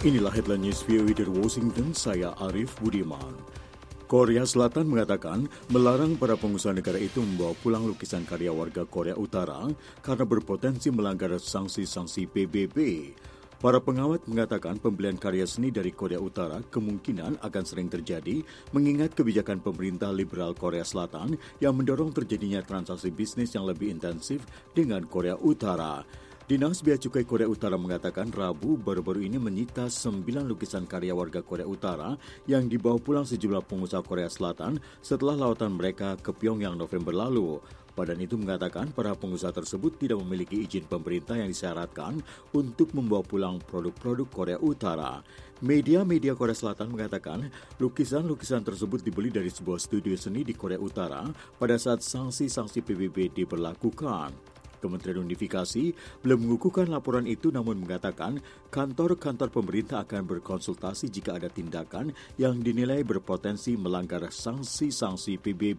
Inilah headline news VOA dari Washington, saya Arif Budiman. Korea Selatan mengatakan melarang para pengusaha negara itu membawa pulang lukisan karya warga Korea Utara karena berpotensi melanggar sanksi-sanksi PBB. Para pengawat mengatakan pembelian karya seni dari Korea Utara kemungkinan akan sering terjadi mengingat kebijakan pemerintah liberal Korea Selatan yang mendorong terjadinya transaksi bisnis yang lebih intensif dengan Korea Utara. Dinas Bea Cukai Korea Utara mengatakan Rabu baru-baru ini menyita 9 lukisan karya warga Korea Utara yang dibawa pulang sejumlah pengusaha Korea Selatan setelah lawatan mereka ke Pyongyang November lalu. Badan itu mengatakan para pengusaha tersebut tidak memiliki izin pemerintah yang disyaratkan untuk membawa pulang produk-produk Korea Utara. Media-media Korea Selatan mengatakan lukisan-lukisan tersebut dibeli dari sebuah studio seni di Korea Utara pada saat sanksi-sanksi PBB diberlakukan. Kementerian Unifikasi belum mengukuhkan laporan itu namun mengatakan kantor-kantor pemerintah akan berkonsultasi jika ada tindakan yang dinilai berpotensi melanggar sanksi-sanksi PBB.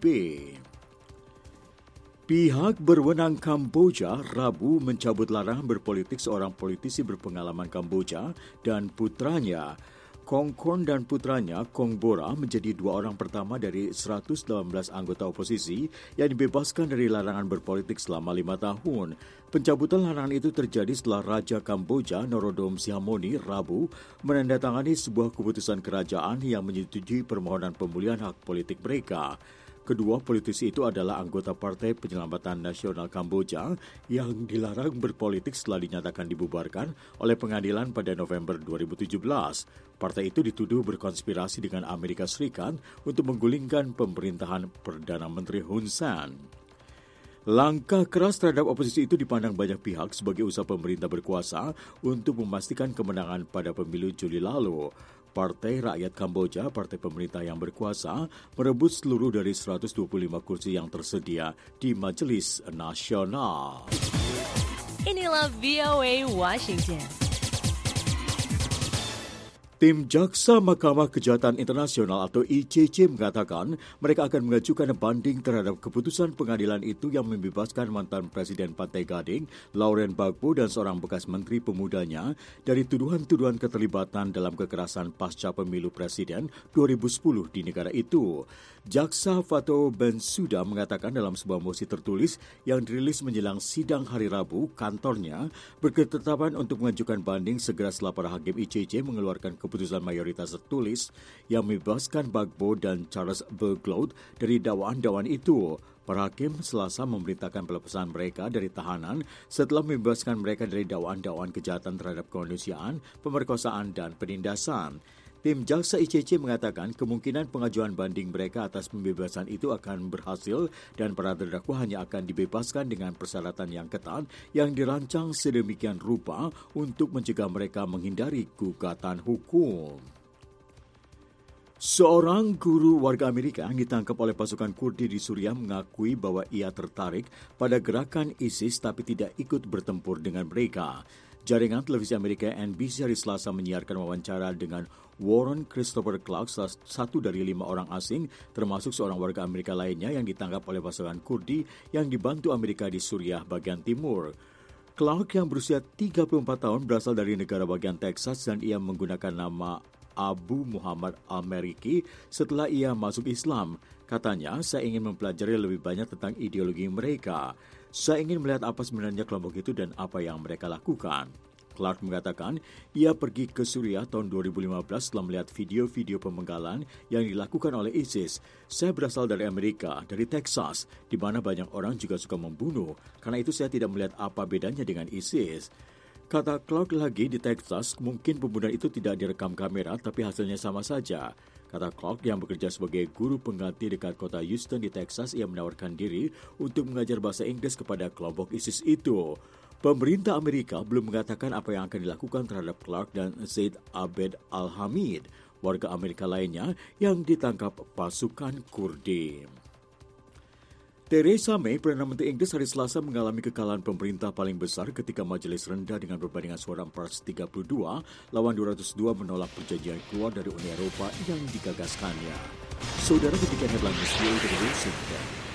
Pihak berwenang Kamboja Rabu mencabut larangan berpolitik seorang politisi berpengalaman Kamboja dan putranya. Kong Kon dan putranya, Kong Bora, menjadi 2 orang pertama dari 118 anggota oposisi yang dibebaskan dari larangan berpolitik selama 5 tahun. Pencabutan larangan itu terjadi setelah Raja Kamboja, Norodom Sihamoni, Rabu, menandatangani sebuah keputusan kerajaan yang menyetujui permohonan pemulihan hak politik mereka. Kedua politisi itu adalah anggota Partai Penyelamatan Nasional Kamboja yang dilarang berpolitik setelah dinyatakan dibubarkan oleh pengadilan pada November 2017. Partai itu dituduh berkonspirasi dengan Amerika Serikat untuk menggulingkan pemerintahan Perdana Menteri Hun Sen. Langkah keras terhadap oposisi itu dipandang banyak pihak sebagai usaha pemerintah berkuasa untuk memastikan kemenangan pada pemilu Juli lalu. Partai Rakyat Kamboja, partai pemerintah yang berkuasa, merebut seluruh dari 125 kursi yang tersedia di Majelis Nasional. Inilah VOA Washington. Tim Jaksa Mahkamah Kejahatan Internasional atau ICC mengatakan mereka akan mengajukan banding terhadap keputusan pengadilan itu yang membebaskan mantan Presiden Pantai Gading, Laurent Gbagbo dan seorang bekas menteri pemudanya dari tuduhan-tuduhan keterlibatan dalam kekerasan pasca pemilu presiden 2010 di negara itu. Jaksa Fatou Bensouda mengatakan dalam sebuah mosi tertulis yang dirilis menjelang sidang hari Rabu, kantornya berketetapan untuk mengajukan banding segera setelah para hakim ICC mengeluarkan keputusan mayoritas tertulis yang membebaskan Gbagbo dan Charles Berglaut dari dakwaan-dakwaan itu. Para hakim Selasa memerintahkan pelepasan mereka dari tahanan setelah membebaskan mereka dari dakwaan-dakwaan kejahatan terhadap kemanusiaan, pemerkosaan, dan penindasan. Tim Jaksa ICC mengatakan kemungkinan pengajuan banding mereka atas pembebasan itu akan berhasil dan para terdakwa hanya akan dibebaskan dengan persyaratan yang ketat yang dirancang sedemikian rupa untuk mencegah mereka menghindari gugatan hukum. Seorang guru warga Amerika yang ditangkap oleh pasukan Kurdi di Suriah mengakui bahwa ia tertarik pada gerakan ISIS tapi tidak ikut bertempur dengan mereka. Jaringan televisi Amerika NBC hari Selasa menyiarkan wawancara dengan Warren Christopher Clark, salah satu dari 5 orang asing, termasuk seorang warga Amerika lainnya yang ditangkap oleh pasukan Kurdi yang dibantu Amerika di Suriah bagian timur. Clark yang berusia 34 tahun berasal dari negara bagian Texas dan ia menggunakan nama Abu Muhammad Al-Mariki setelah ia masuk Islam. Katanya, saya ingin mempelajari lebih banyak tentang ideologi mereka. Saya ingin melihat apa sebenarnya kelompok itu dan apa yang mereka lakukan. Clark mengatakan, ia pergi ke Suriah tahun 2015 setelah melihat video-video pemenggalan yang dilakukan oleh ISIS. Saya berasal dari Amerika, dari Texas, di mana banyak orang juga suka membunuh. Karena itu saya tidak melihat apa bedanya dengan ISIS. Kata Clark lagi, di Texas, mungkin pembunuhan itu tidak direkam kamera, tapi hasilnya sama saja. Kata Clark yang bekerja sebagai guru pengganti dekat kota Houston di Texas, ia menawarkan diri untuk mengajar bahasa Inggris kepada kelompok ISIS itu. Pemerintah Amerika belum mengatakan apa yang akan dilakukan terhadap Clark dan Zaid Abed Al-Hamid, warga Amerika lainnya yang ditangkap pasukan Kurdi. Theresa May, Perdana Menteri Inggris, hari Selasa mengalami kekalahan pemerintah paling besar ketika majelis rendah dengan perbandingan suara 432 lawan 202 menolak perjanjian keluar dari Uni Eropa yang digagaskannya. Saudara, demikian headline news dari Washington.